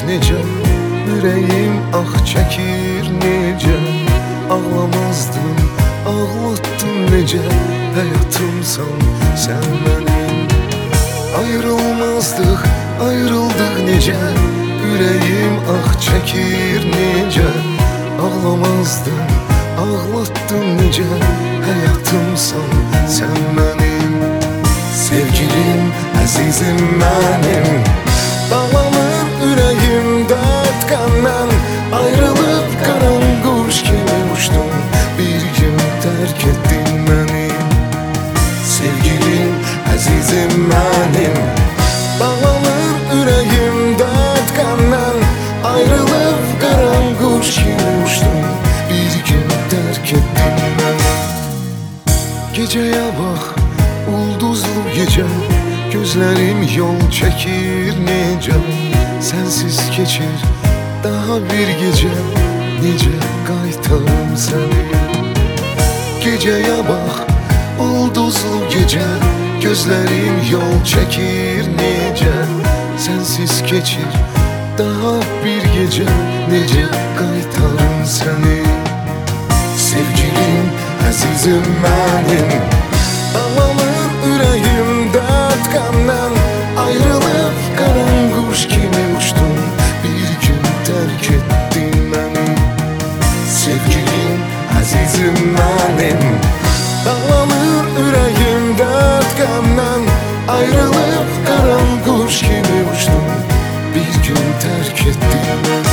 necə, ürəyim ah çəkir necə. Ağlamazdım, ağlattın necə, həyatımsan sən mənim. Ayrılmazdıq, ayrıldıq necə, ürəyim ah çəkir necə. Ağlamazdım, ağlattın necə, həyatımsan sən mənim. Sevgilim, əzizim mənim. Dağlanır ürəyim dərd qəmdən, ayrılıb qaran quş kimi uçdum, bir gün tərk etdin məni. Sevgilim, əzizim mənim. Dağlanır ürəyim dərd qəmdən, ayrılıb qaran quş kimi uçdum, bir gün tərk etdin məni. Gecəyə bax, ulduzlu gecə, gözlərim yol çəkir necə. Sənsiz keçir daha bir gecə, necə qaytarım səni. Gecəyə bax, ulduzlu gecə, gözlərim yol çəkir necə. Sənsiz keçir daha bir gecə, necə qaytarım səni. Sevgilim, əzizim mənim. Dağlanır ürəyim dərd qəmdən, ayrılıb qaran quş kimi uçdum, bir gün tərk etdin məni. Sevgilim, əzizim mənim. Dağlanır ürəyim dərd qəmdən, ayrılıb qaran quş kimi uçdum, bir gün tərk etdin məni.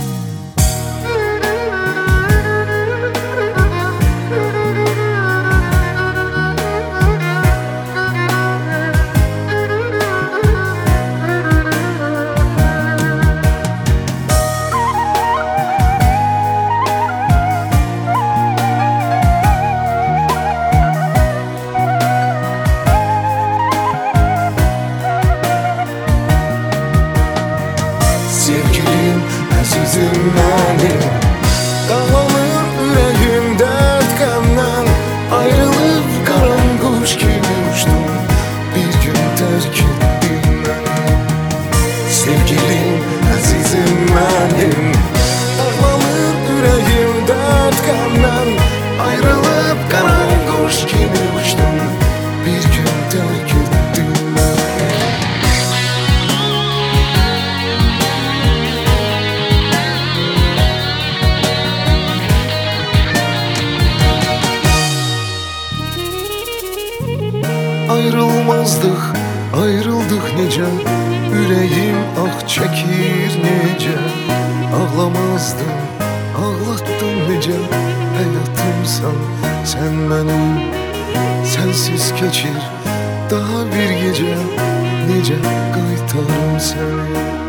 Sevgilim, əzizim mənim. Dağlanır ürəyim dərd qəmdən, ayrılıb qaran quş kimi uçdum, bir gün tərk etdin məni. Sevgilim, əzizim mənim. Dağlanır ürəyim dərd qəmdən, ayrılıb qaran quş kimi uçdum, bir gün tərk etdin məni. Ayrılmazdıq, ayrıldıq necə, ürəyim ah çəkir necə. Ağlamazdım, ağlattın necə, həyatımsan sən mənim. Sənsiz keçir daha bir gecə, necə qaytarım səni.